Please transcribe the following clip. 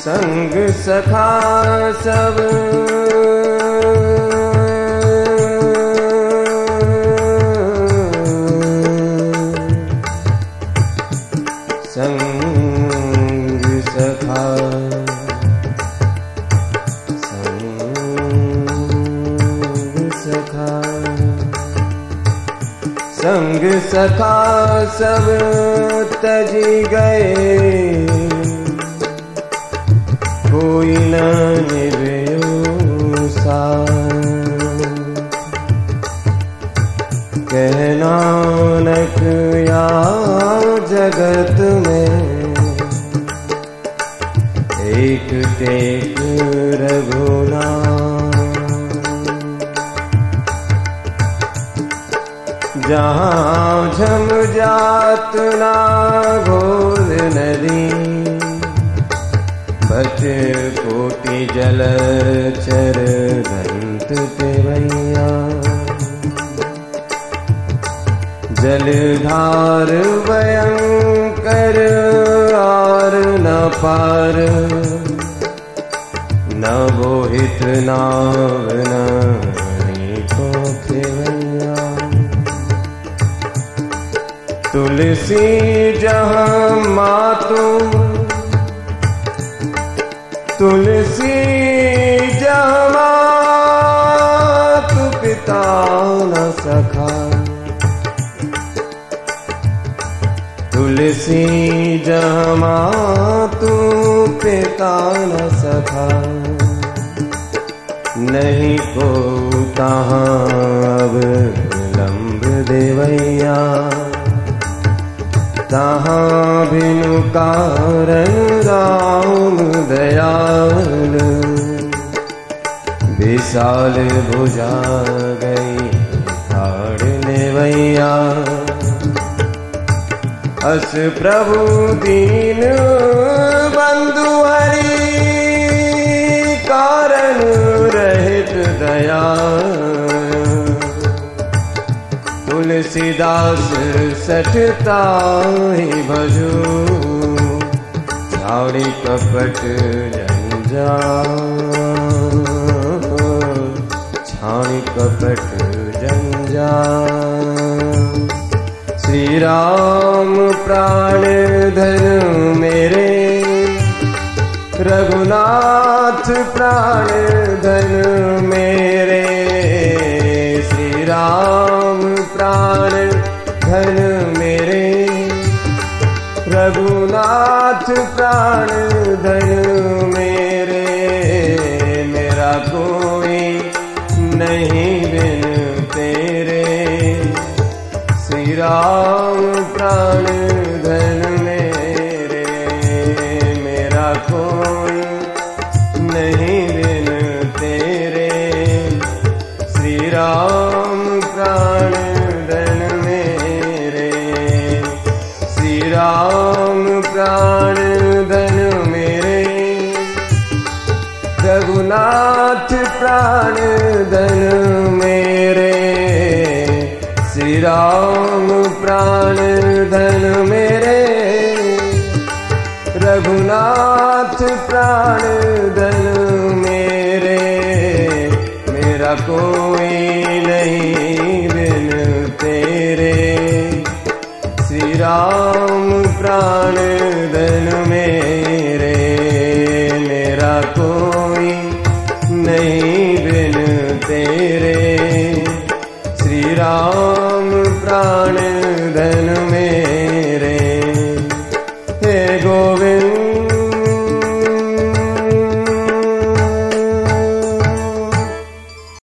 संग सखा सब संग सखा संग सखा सब तजी गए, कोई न निभयो साथ। कह नानक या जगत में एक टेक रघुनाथ। जहाँ झम जात ना घोर नदी, बच कोटि जल चर दंत तेवैया। जलधार भयंकर आर न पार, न बोहित नाव नारी को खेवैया। तुलसी जहाँ मातु, तुलसी जहाँ मातु पिता न सखा। तुलसी जहाँ मातु पिता न सखा। नहीं को तहाँ अब लंब देवैया। तहाँ बिनु कारण राम दयाल, विशाल भुजा गई ठाड़ नेवैया। अस प्रभु दीन बंधु हरि, कारण रहित दया। तुलसीदास सठता ही भजो, छाड़ी कपट जंजाल। छाड़ी कपट जंजाल। श्री राम प्राण धन मेरे, रघुनाथ प्राण धन मेरे। श्री राम प्राण धन मेरे, रघुनाथ प्राण धन मेरे। मेरा कोई नहीं बिन तेरे, श्री राम प्राण धन मेरे। मेरा कोई नहीं बिन तेरे, श्री राम प्राण धन मेरे। श्री राम प्राण धन मेरे, रघुनाथ प्राण धन मेरे। श्री राम प्राण धन मेरे, रघुनाथ प्राण धन मेरे। मेरा कोई नहीं बिन तेरे, श्री राम प्राण धन मेरे। मेरा कोई नहीं बिन तेरे, श्री राम प्राण